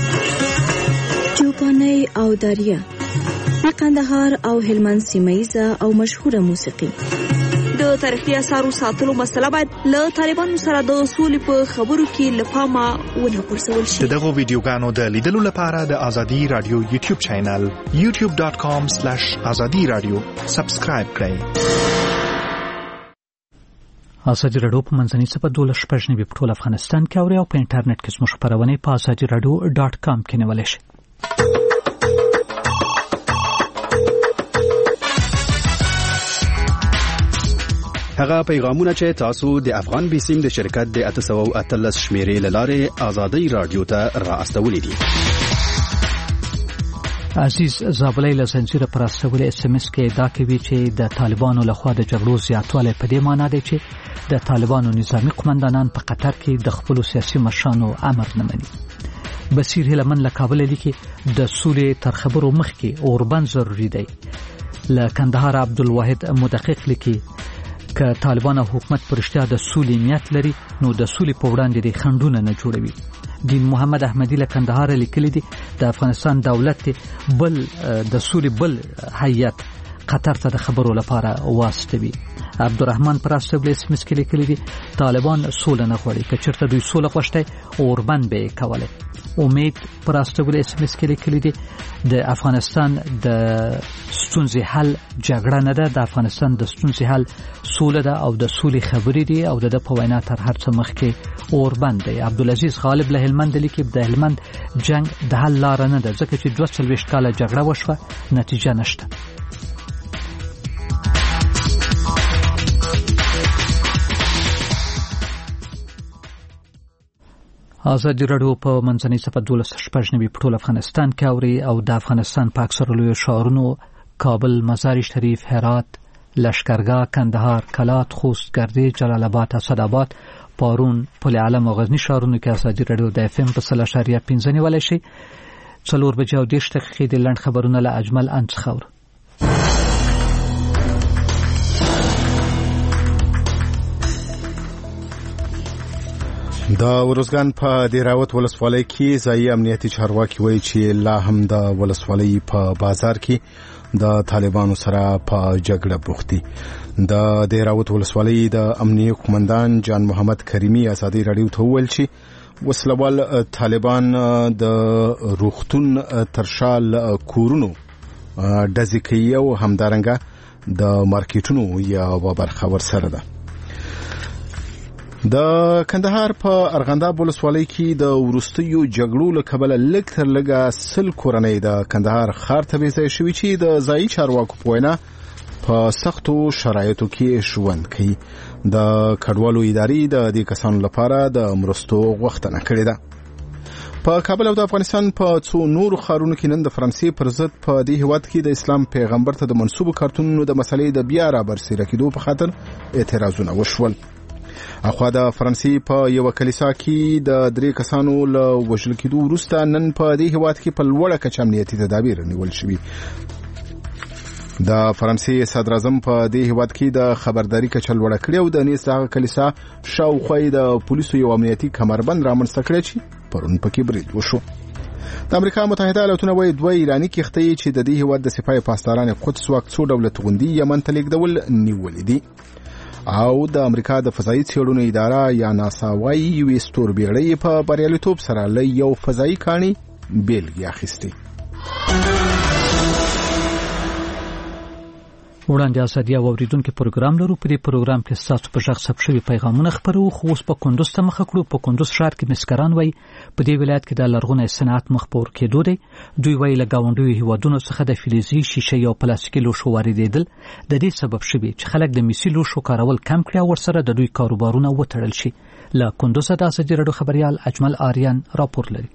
چوپاني او دریا د قندهار او هلمند سیمایزه او مشهوره موسیقي. د تاریخي اثارو ساتلو مسله باید له طالبانو سره د اصول په خبرو کې لپاره ونه پرسول شي. دغه ویډیوګانو د لیدلو لپاره د ازادي رادیو یوټیوب چینل youtube.com/azadi-radio سبسکرایب کړئ. ازادي راډیو په منځنۍ صفحه 12 په ټول افغانستان کې او په انټرنیټ کې زموږ خبرونه په azadi-radio.com کې نیولای شئ. هغه پیغامونه چې تاسو د افغان بیسیم د شرکت د 813 شمیرې لاره ازادي رادیو ته راستولې دي. عزیز زابلې له زنجیر پر استولې اس ام اس کې دا کوي چې د طالبانو لخوا د جګړو زیاتوالی په دې معنی دی چې د طالبانو نظامی قومندانان په قطر کې د خپل سیاسي مشرانو امر نه مني. بصیر هلمن له کابل لیکي د سولې تر خبرو مخکې اوربند ضروری دی. له کندهار عبدالواحد مدقق لیکي که طالبان او حکومت پرشتیا د سولې نیت لري نو د سولې په وړاندې د خنډونه نه جوړوي. دین محمد احمدی له کندهار لیکلي دي د افغانستان دولت بل د سولې بل هیئت قطر ته د خبرو لپاره واستوي. عبدالرحمن پراسته اس ام اس کې لیکلي دي طالبان سوله نه غواړي، که چېرته دوی سوله غوښتي اوربند به یې کولی. امید پراسته اس ام اس کې لیکلي دي د افغانستان د ستونزې حل جګړه نه ده، د افغانستان د ستونزې حل سوله ده او د سولې خبرې دي او د په وینا تر هر څه مخکې اوربند دی. عبدالعزیز غالب له هلمند لیکي د هلمند جنگ د حل لار نه ده ځکه چې 42 کاله جګړه وشوه نتیجه نشته. ازادي راډیو په منځنۍ صفحه 12 په ټول افغانستان کې اوري او د افغانستان په اکثره لوی ښارونو کابل، مزار شریف، هرات، لشکرګاه، کندهار، کلات، خوست، گردې، جلال آباد، اسداباد، پارون، پل علم او غزنی ښارونو کې ازادي راډیو د اف ام په 0.5 نیولای شي. 4 بجې او 10 دقیقې د لنډ خبرونه له اجمل انڅخور. د ورزګان په دیراوت ولسوالۍ کې ځایي امنیتي چارواکي وایي چې لا هم د ولسوالۍ په بازار کې د طالبانو سره په جګړه بوخت دي. د دیراوت ولسوالۍ د امنیتي قومندان جان محمد کریمي ازادي راډیو ته وویل چې وسلوال طالبان د روغتون ترشال کورونو ډزې کوي او همدارنګه د مارکیټونو یا برخه ورسره ده. د کندهار په ارغنداب ولسوالۍ کې د وروستیو جګړو له کبله لږ تر لږه 100 کورنۍ د کندهار ښار ته بېځایه شوي چې د ځایي چارواکو په وینا په سختو شرایطو کې ژوند کوي. د کډوالو ادارې د دې کسانو لپاره د مرستو غوښتنه کړې ده. په کابل او د افغانستان په څو نورو ښارونو کې نن د فرانسې پر ضد په دې هیواد کې د اسلام پیغمبر ته د منسوبو کارتونونو د مسلې د بیا رابرسېره کېدو په خاطر اعتراضونه وشول. اخوا د فرانسې په یو کلیسا کې د 3 کسانو له وژل کېدو وروسته نن په دې هیواد کې په لوړه کچه امنیتي تدابیر نیول شوي. د فرانسې صدر اعظم په دې هیواد کې د خبرداري کچه لوړه کړې او د نیس دغه کلیسا شاوخوا د پولیسو یو امنیتي کمربند رامنځته کړی چې پرون پکې برید وشو. د امریکا متحده ایالاتونو وایي 2 ایراني کښتۍ چې د دې هیواد د سپاه پاسداران قدس واک څو ډول توغندي یمن ته لیږدول نیولې دي. او د امریکا د فضایي څېړنو اداره یا ناسا وايي یوې ستوربیړۍ په بریالیتوب سره له یو فضایي کاڼي بیلګې اخیستې. وړاندې ازادي او اوریدونکو پروګرام لرو. په دې پروګرام کې ستاسو په ژغ ثبت شوي پیغامونه خپرو. خو اوس په کندوز ته مخه کړو. په کندوز ښار کې مسکران وایي په دې ولایت کې د لرغونی صنعت مخ په ور کېدو دی. دوی وایي له ګاونډیو هیوادونو څخه د فلزي، شیشې او پلاستیکي لوښو واردېدل د دې سبب شوي چې خلک د میسي لوښو کارول کم کړي او ورسره د دوی کاروبارونه وتړل شي. له کندوز د ازادي راډیو خبريال اجمل آریان راپور لري.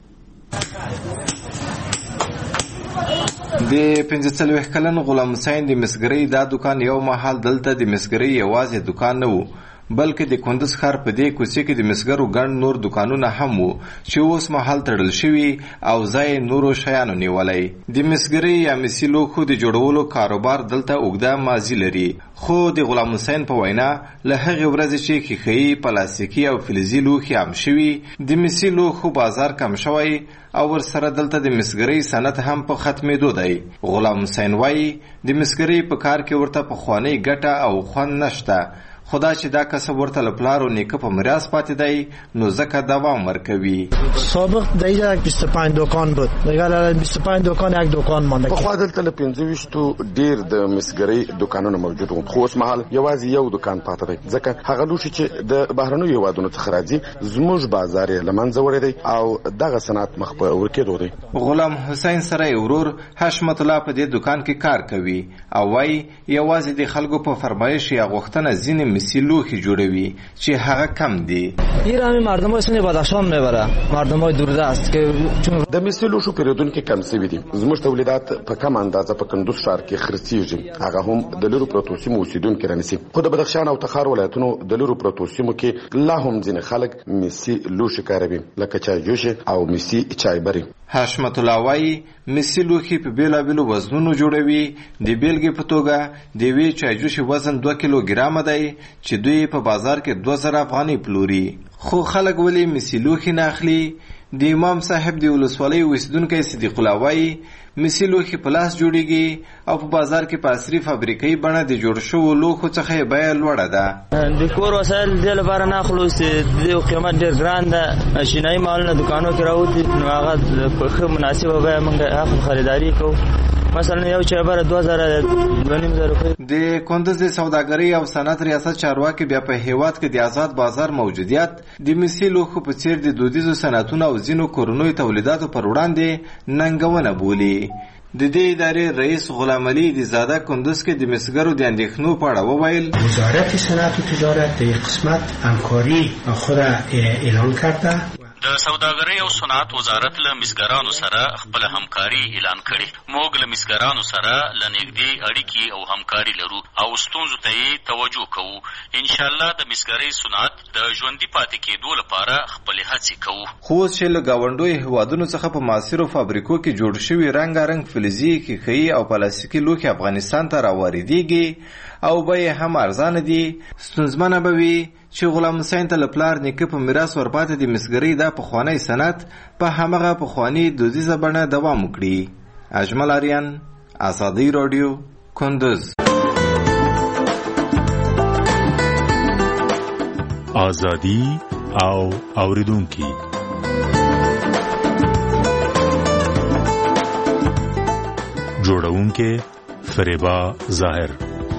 د 45 کلن غلام حسین د مسګرۍ دا دکان یو محل دلته د مسګرۍ یوازې دکان نه وو بلکې د کندوز ښار په دې کوڅې کې د مسګرو ګڼ نور دکانونه هم وو چې اوس محل تړل شوي او ځای نورو شیانو نیولی. د مسګرۍ یا مسي لوښو د جوړولو کاروبار دلته اوږده ماضي لري، خو د غلام حسین په وینا له هغې ورځې چې ښیښه‌یي، پلاستیکي او فلزي لوښي عام شوي د مسي لوښو بازار کم شوی او ورسره دلته د مسګرۍ صنعت هم په ختمېدو دی. غلام حسین وایي د مسګرۍ په کار کې ورته پخوانۍ ګټه او خوند نشته، خدا چې دا کسب ورته له پلار و نیکه په میراث پاتې دی نو ځکه دوام ورکوي. سابق دیگه 25 دکان بود، دیگه 25 دکان یک دکان مانده. خو دلته له 25 ډیر د مسګرۍ دکانونه موجود وو، خو اوس مهال یوازې یو دکان پاتې دی ځکه هغه لوښي چې د بهرنیو هیوادونو څخه راځي زموږ بازار یې له منځه وړی دی او دغه صنعت مخ په ورکېدو دی. غلام حسین سره ورور حشمت الله په دې دکان کې کار کوي او وايي یوازې د خلکو په فرمایش یا غوښتنه ځینې مسی لوښي جوړوي چې هغه کم دي. ایرانی مردمای سن بدخشان میبره، مردمای دوردست که چون د مسی لوښو پیرودونکو کم شوي دي. زموږ تولیدات په کم اندازه په کندوز ښار کې خرڅیږي، هغه هم د لرو پروتو سیمو اوسیدونکو رانیسي. خو د بدخشان او تخار ولایتونو د لرو پروتو سیمو کې لا هم ځینې خلک مسی لوښي کاروي لکه چای جوش او مسی چای بری. حشمت الله وایي مسی لوښي په بیلابیلو وزنونو جوړوي. د بیلګې په توګه د یوې چایجوشي وزن 2 کیلوګرامه دی چې دوی په بازار کې 2000 افغانۍ پلوري. خو خلک ولې مسی لوښي نه اخلي؟ د امام صاحب د ولسوالۍ اوسیدونکی صدیق الله وایي مسی لوښي په لاس جوړیږي او په بازار کې په عصري فابریکې بڼه د جوړ شوو لوښو څخه یې بیه لوړه ده. د کور وسایل دې لپاره نه اخلو چې د قیمت ډېر ګران ده. شینایي مالونه دکانو کې راوځي نو هغه په ښه مناسبه بیه موږ اخلو خریداري کوو. مثلا یو چایبر 2000 روپۍ. د کندز د سوداګرۍ او صنعت ریاست چارواکي بیا په هیواد کې د آزاد بازار موجودیت د مسی لوښو په څیر د دودیزو صنعتونو او ځینو کورنیو تولیداتو پر وړاندې ننګونه بولي. د دې ادارې رئیس غلام علي د زاده کندز کې د مسګرو د اندېښنو په اړه وویل وزارت صنعت و تجارت در این قسمت همکاری خود اعلان کرده. د سوداګرۍ او صنعت وزارت له مسګرانو سره خپل همکاري اعلان کړي. موږ له مسګرانو سره له نږدې اړیکې او همکاري لرو او ستونزو ته یې توجه کوو. ان شاء الله د مسګرۍ صنعت د ژوندي پاتې کېدو لپاره خپلې هڅې کوو. خو اوس چې له ګاونډیو هېوادونو څخه په معاصرو فابریکو کې جوړ شوي رنګارنګ فلزي ښیښه‌یي او پلاستیکي لوښي افغانستان ته راواردېږي او بیې هم ارزانه دي، ستونزمنه به وي چې غلام حسین ته له پلار نیکه په میراث ورپاتې د مسګرۍ دا پخوانی صنعت په همغه پخواني دودیزه بڼه دوام وکړي. اجمل آریان، آزادۍ راډیو، کندز. آزادي او اوریدونکي جوړونکي فریبا ظاهر.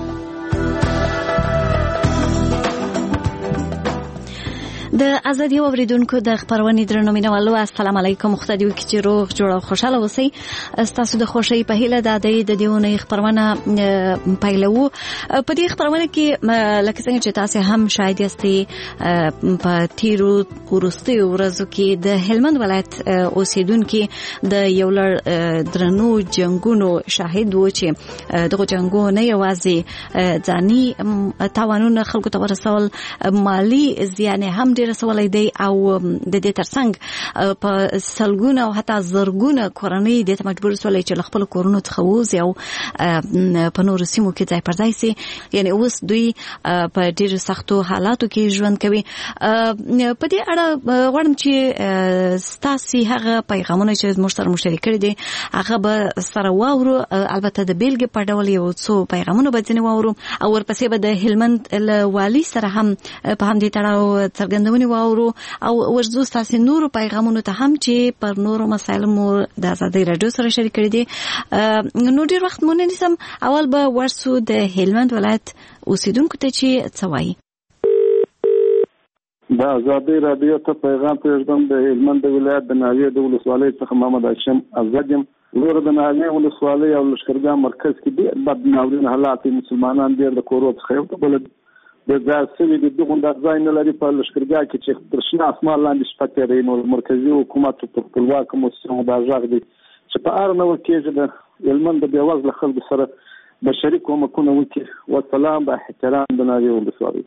د ازادي اوریدونکو د خبرونې درنو مینوالو السلام علیکم. خدای دې وکړي چې روغ جوړ او خوشاله اوسئ. تاسو د خوشی په هیله د دیونه خبرونه پیلو. په دې خبرونه کې لکه څنګه چې تاسو هم شاهد یاستئ په تیرو ورستي ورځو کې د هلمند ولایت اوسیدونکو د یو لړ درنو جنگونو شاهد و چې دغه جنگونه نه یوازې ځاني تاوانونه خلکو ته ورسول، مالی زیان هم رسولای دی او د دې ترڅنګ په سلګونه او حتی زرګونه کورنۍ د مجبور سولې چې خپل کورونو څخه وځي او په نور سیمو کې ځای پر ځای سي. یعنی اوس دوی په ډېر سختو حالاتو کې ژوند کوي. په دې اړه غواړم چې ستاسو هغه پیغامونه چې موږ سره مشترک کړي دي هغه به سره واورو. البته د بیلګې په ډول یو څو پیغامونه به ځنې واورو او ورپسې به د هلمند والي سره هم په همدې تړاو څرګندونه واورو او ورزو تاسو نور پیغامونه ته هم چې پر نور مسایل مو د ازادۍ رادیو سره شریک کړي دي. نو ډیر وخت مونږ نسم اول به ورسو د هلمند ولایت اوسیدونکو ته چې څه وایي. د ازادۍ رادیو ته پیغام پرېږدم د هلمند ولایت د ناوې د ولسوالۍ څخه محمد هاشم ازادیم. زه د ناوې ولسوالۍ او لښکرګاه مرکز کې ډېر بد ناورین حالات مسلمانان ډېر د کورو څخه یو بل د ځاسوي د دغه د ځای نه لري په لښکرګاه کې چې تر شنه اسمان لاندې شپه تېرې نو مرکزي حکومت په خپلواک موسسو د ځاغ دي چې په اړه نو کې د هلمند د بیوزله خلکو سره بشري کومکونه وکړي. والسلام با احترام د ناوې ولسوالۍ.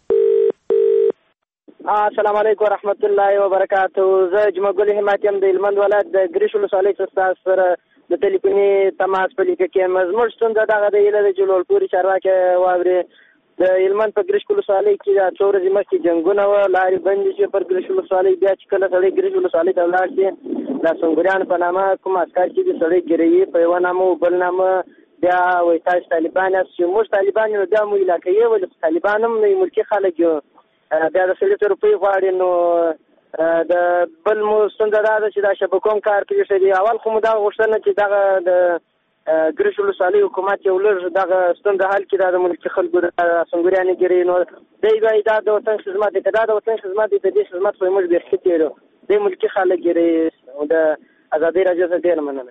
السلام علیکم ورحمت الله وبرکاته. زه جمعګل همت یم د هلمند ولایت د ګریش ولسوالۍ څخه سره د ټلیفوني تماس په لیکه کې مزمر ستونزه دغه د ایله د جلول پوری چارواکي واوري د هلمند په ګریش ولسوالۍ کې د څو ورځې مخکې جنګونه و، لارې بندې شوې پر ګریش ولسوالۍ. بیا چې کله سړی ګریش ولسوالۍ ته ولاړ شي د سنګریان په نامه کوم عسکر چې د سړی ګیروي په یوه نامه او بل نامه بیا وایي تاسو طالبان یاست. چې موږ طالبان یو بیا مو علاقې ولې طالبان هم نه ملکي خلک یو بیا د سړي ته روپۍ غواړي. نو د بل مو ستونزه دا ده چې دا شبکوم کار پرېښی دی. اول خو مو دا غوښتنه چې دغه د ګریش ولسوالۍ حکومت یو لږ دغه ستونزه حل کړي د ملکي خلکو د سنګریانې ګیري. نو دی وایي دا د وطن خدمت دی، که دا د وطن خدمت دی د دې خدمت خو موږ بیخي تېرو دی ملکي خلک ګیري. د ازادۍ راډیو څخه ډېره مننه.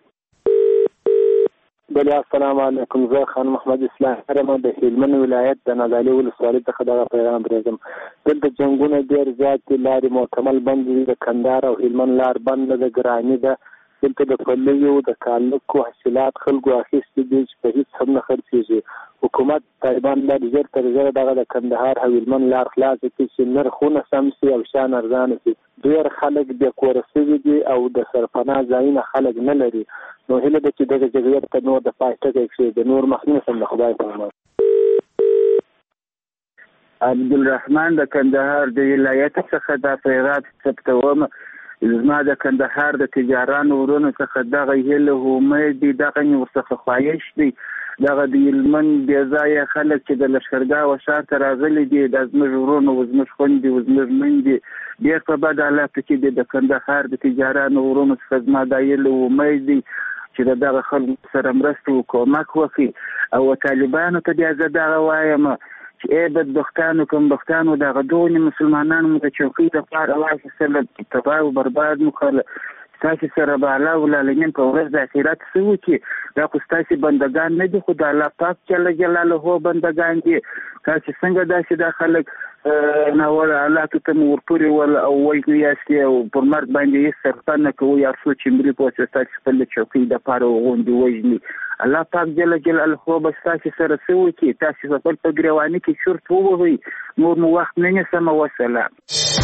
بله السلام علیکم. زه خان محمد اسلام هرم د هلمند ولایت د نادعلي ولسوالۍ څخه دغه پیغام پرېږدم. دلته جنګونه ډېر زیات دي، لارې مکمل بند دي، د کندهار او هلمند لار بنده ده، ګراني ده. دلته د پلیو د کالکو حاصلات خلکو اخیستي دي چې په هېڅ هم نه خرڅېږي. حکومت طالبان باید ژر تر ژره دغه د کندهار او هلمند لار خلاصه کړي چې نرخونه سم سي او شیان ارزانه سي. ډېر خلک بې کوره سوي دي او د سرپناه ځایونه خلک نه لري. نو هیله ده چې دغه جګړې ته نور د پای ټکی کښېږدي. نور مخکې سم د خدای په امان. عبدالرحمن د کندهار د ولایت څخه د پیغام ثبتوم. زما د کندهار د تجارانو ورونو څخه دغه هیله امید دي، دغه ورڅخه خواهش دی، دغه د هلمند بې ځایه خلک چې د لښکرګاه وشاته راغلي دي، دا زموږ ورونه و زموږ خویندې و زموږ میندې ډېر په بد حالاتو کې دي. د کندهار د تجارانو ورونو څخه زما دا هیله امید دی چې د دغه خلکو سره مرسته او کومک وکړي. او طالبانو ته بیا زه دغه وایم چې ای بدبختانو کمبختانو دغه دغونې مسلمانانو مو د چوکۍ دپاره واخیستله، تباه او برباد مو کړله. ستاسې سره به الله العالمین په ورځ د آخرت څه وکړي؟ دا خو ستاسې بندګان نه دي، خو د الله پاک جل جلاله بندګان دي. تاسې څنګه داسې دا خلک ناوړه حالاتو ته مو ورپورې ول او وژني یاستې او پر مرګ باندې هېڅ صرفه نه کوئ، یا څو چې مري پوه چې ستاسې خپل د چوکۍ دپاره غوندې وژني. الله پاک جل جلاله به ستاسې سره څه وکړي؟ تاسې به خپل په ګرېواني کې چورت ووهئ. نور مو وخت نه نیسم. وسلام.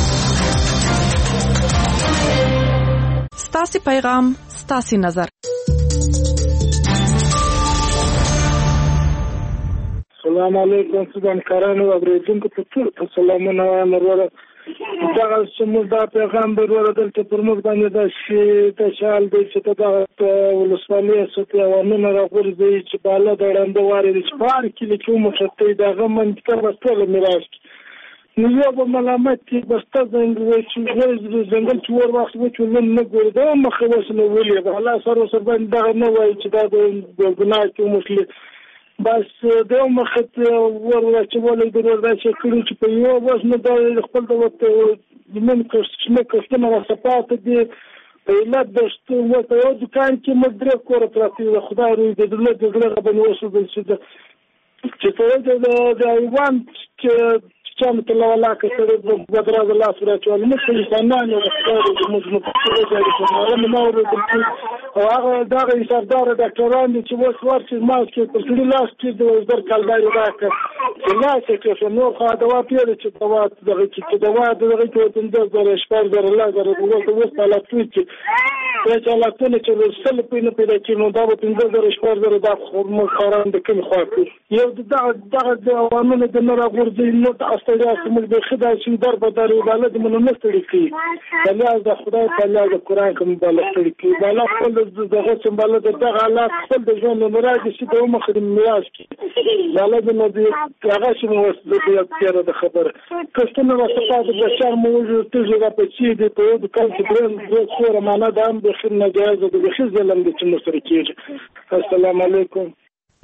ستاسې پیغام ستاسې نظر. السلام علیکم سودانکارانو اوریدونکو ته ټول سلامونه وایم. وروره دغه زموږ دا پیغام به وروره دلته پر موږ باندې د شال دی چې دغه ولسوالي اساسي عوامونه راغورځوي چې بالا د ړنده وارې دي چې په هر کلي کې وموښتئ د هغه منطقه به ټوله میراث کړي. نو یو به ملامت کې بسته ځنګل چې ور وخت وچو نن نه ګوري دا مخه اوس نه ولې به الله سره ورسره باندې دغه نه وایي چې دا د ګناه کې وموښلي. بس د یو مخې ور واچولی د ور داسې کړي چې په یو اوس نه دا خپل د من شنه کښتونه راڅه پاته دي په علت د ورته یو دوکان کې موږ درې کوره پراته دي. د خدای روی د زړه باندې وسوځل چې په د حیوان چې چانو ته لا کړه د دراز الله سره چول نه کوي فنان او موږ او هغه دغه حسابدار ډاکټران چې وس ورچ ما کې په ټول لاس کې د در کالداري راکړه چې لا چې نو خو دوا پیل چې دوا دغه چې دوا دغه ته د شپږ در الله زره وس حالات چې چې حالاتونه چې سل په پیدا کې نو دا په 15 شپږ زره د خوران د کوم خو یو دغه د عوامل د نور غورځي نو استړیا سمول به خدای چې در په داري بلد منو نستړي کی الله د خدای په الله د قران کوم بلد تړي کی بالا خپل دغه چې بلد دغه الله خپل د ژوند مراد شي د مخدم میراث کی بلد نو دی هغه چې مو د تیر د خبر کښتنه وسطه د بشر موجود تجربه په چې د په د کال چې برن خو معنا د هم د خیر ناجایز د خیر ظلم د چې مستری کیږي. السلام علیکم.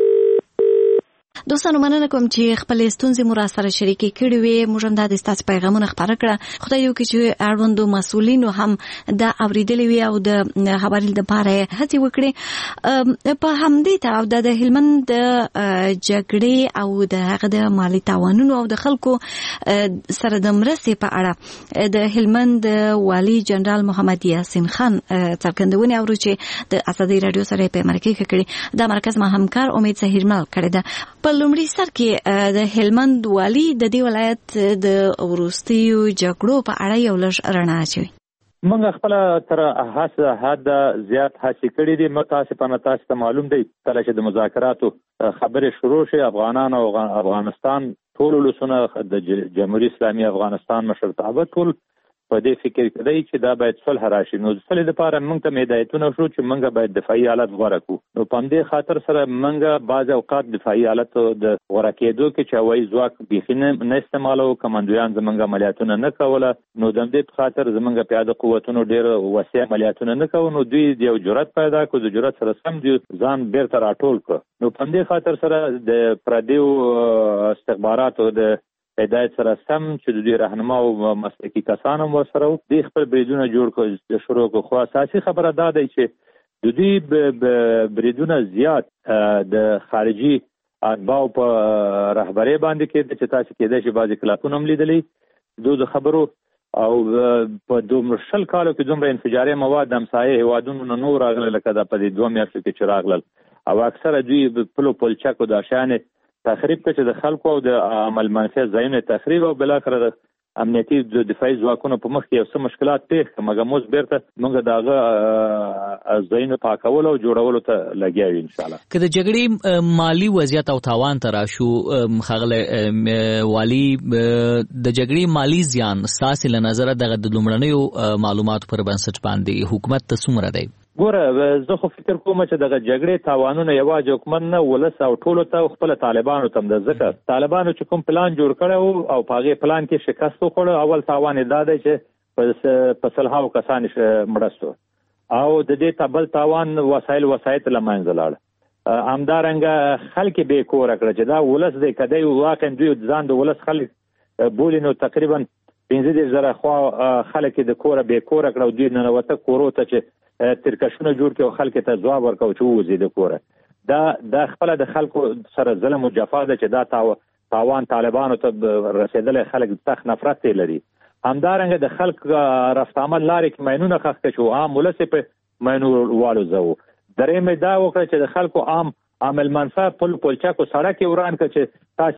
دوستانو مننه کوم چې خپل ستونزې مو را سره شریکې کړې وې. موږ هم د ستاسو پیغامونه خپاره کړه. خدای یو چې اړوندو مسؤلینو هم دا اوریدلې وي او د خبرې لپاره هڅه وکړي. په همدې تړاو د هلمند جګړې او د هغه د مالی تاوانونو او د خلکو سره د مرستې په اړه د هلمند والي جنرال محمد یاسین خان څرګندونه اورو چې د ازادي رادیو سره په مرکه کړي. دا مرکز ما همکار امید زهیرمل کړی ده. په لومړي سر کې د هلمند والي د دې ولایت د وروستیو جګړو په اړه یو لږ رڼا اچوي. موږ خپل تر حد زیات هڅې کړې دي. متاسفانه تاسو ته معلوم دی کله چې د مذاکراتو خبرې شروع شي افغانان او افغانستان ټول ولسونه د جمهوریت اسلامي افغانستان مشرتابه ټول په دې فکر کې دی چې دا باید صلح راشي. نو صلح لپاره موږ ته هدایتونه شو چې موږ باید دفاعي حالت غوړه کړو. نو په دې خاطر سره موږ بعض اوقات دفاعي حالت د غوړه کېدو کې چې هوایي ځواک بیخي نه استعمالو، کمانډویان زموږ عملیاتونه نه کوله. نو د دې خاطر زموږ پیاده قوتونو ډېر وسیع عملیاتونه نه کوو. نو دوی یو جرأت پیدا کړو، د جرأت سره سم دي ځان بیرته راټول کړ. نو په دې خاطر سره د پردیو استخباراتو د هدایت سره سم چې د دوی رهنما او مسلکي کسان هم ورسره د خپل بریدونه جوړ کړ شروع کړو. خو اساسي خبره دا دی چې د دوی بریدونه زیات د خارجي اتباعو په رهبرۍ باندې کېده چې تاسو کېدای شي بعضې کلاپونه هم لیدلي د خبرو او په 2 کالو کې دومره انفجاري مواد د همسایه هیوادونو نه نور راغله لکه دا په دې 2 میاشتو کې چې راغلل او اکثره دوی پلو پلچکو د شانې تخریب کړي د خلکو او د عمل منفي ځایونه تخریب او بلاخره امنیتي دفاعي ځواکونو په مخ کې یو څه مشکلات پیښ کړ، مګر موږ بیرته موږ دغه ځایونو پاکولو او جوړولو ته لګیا یو ان شاء الله. که د جګړې مالی وضعیت او تاوان ته راشو ښاغلی والي، د جګړې مالی زیان ستاسې له نظره دغه د لومړنیو معلوماتو پر بنسټ باندې حکومت ته څومره دی؟ ګوره زه خو فکر کوم چې دغه جګړې تاوانونه یوازې حکومت نه، ولس او ټولو ته خپل طالبانو ته د ځکه طالبانو چې کوم پلان جوړ کړی او په هغې پلان کې شکست وخوړه. اول تاوان یې دا دی چې په سلهاو کسان مړه شو او د دې بل تاوان وسایل له منځه لاړه. همدارنګه خلک بې کوره کړه چې دا ولس دی، که دی واقعا دوی ځان د ولس خلک بولي نو تقریبا 15,000 خوا خلک د کوره بې کوره کړه او دوی ننوته کورو ته چې ترکشونه جوړ کړي او خلک ته ځواب ورکړو چې ووځي د کوره. دا خپله د خلکو سره ظلم او جفا ده چې دا تاوان طالبانو ته رسېدلی، خلک سخت نفرت یې لري. همدارنګه د خلک رفت عمل لارې کې ماینونه ښخ کړه چې عام ولس یې په ماینو والوځوو. درېیم دا وکړه چې د خلکو عام عامل منفعه پل پلچک او سړک یې وران کړه چې تاسې